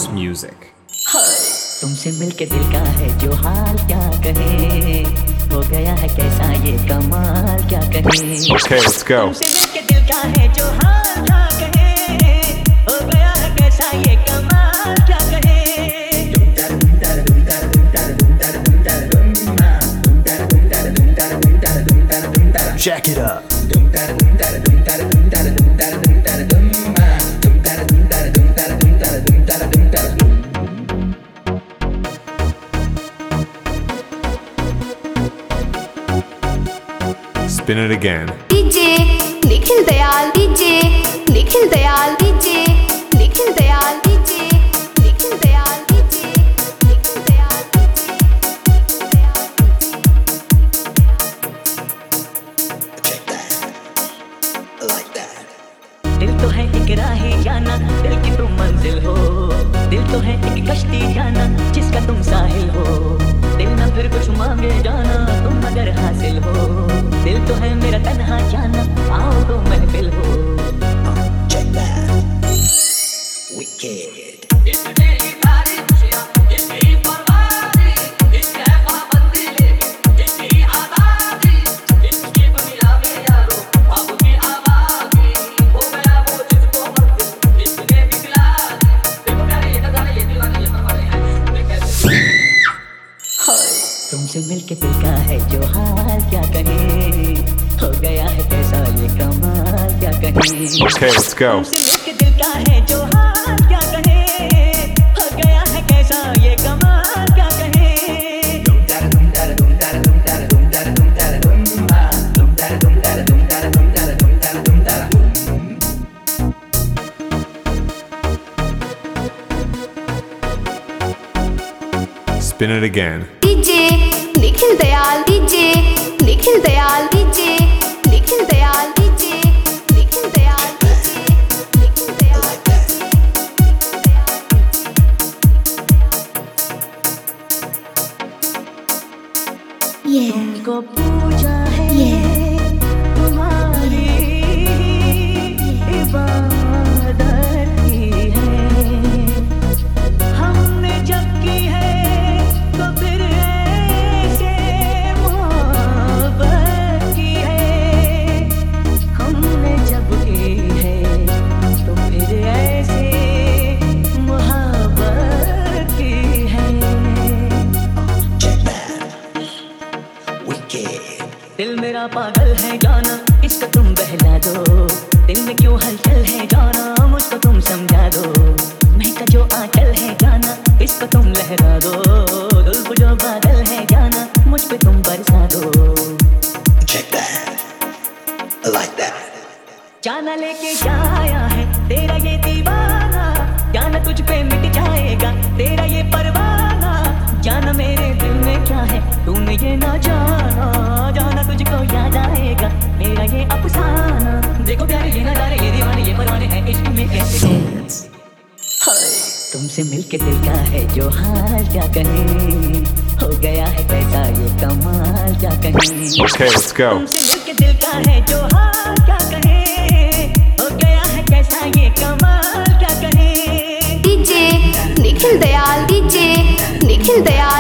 house music. तुमसे मिलके दिल का है जो हाल क्या कहे, हो गया है कैसा ये कमाल क्या कहे. Okay, let's go. तुमसे मिलके दिल का है जो हाल क्या कहे, हो गया है कैसा ये कमाल क्या कहे. Jack it up. Spin it again. DJ Nikhil Dayal, DJ Nikhil Dayal, DJ Nikhil Dayal, DJ Nikhil Dayal, DJ Nikhil Dayal, दिल तो है एक राह जाना, दिल की तुम मंजिल हो. दिल तो है एक कश्ती जाना, जिसका तुम साहिल हो. दिल ना फिर कुछ मांगे जाना, तुम अगर हासिल हो. दिल तो है मेरा तन्हा जाना, आओ तो महफिल हो. तुमसे मिलके दिल का है जो हाल क्या कहे, हो गया है कैसा ये कमाल क्या कहे. Okay, let's go. तुमसे मिलके दिल का है जो हाल क्या कहे, हो गया है कैसा ये कमाल क्या कहे. Spin it again. DJ Nikhil Dayal, DJ Nikhil Dayal, DJ Nikhil Dayal, DJ Nikhil Dayal, DJ Nikhil Dayal. तुमको पूजा है तुम्हारी इबादत की है. हमने जब की है तो फिर ऐसे मोहब्बत की है. हमने जब की है तो फिर ऐसे मोहब्बत की है. दिल मेरा पागल है जाना, इसको तुम बहला दो. दिल में क्यों हलचल है जाना, मुझको तुम समझा दो. महका जो आंचल है जाना, इसको तुम लहरा दो. जुल्फ जो बादल है जाना, मुझ पे तुम बरसा दो. जाना लेके जाया है तेरा ये दीवाना, जाना तुझ पे मिट जाएगा तेरा ये परवाना. जाना मेरे दिल में क्या है तूने ये ना जाना, जाना तुझको याद आएगा मेरा ये अफसाना. देखो प्यारे ये नजारे, ये दीवाने ये परवाने हैं इश्क में कैसे. तुमसे मिलके दिल का है जो हाल क्या कहे, हो गया है कैसा ये कमाल क्या कहे. Okay, let's go. तुमसे मिलके दिल का है जो हाल क्या कहे, हो गया है कैसा ये कमाल क्या कहे. DJ Nikhil Dayal, DJ Nikhil Dayal.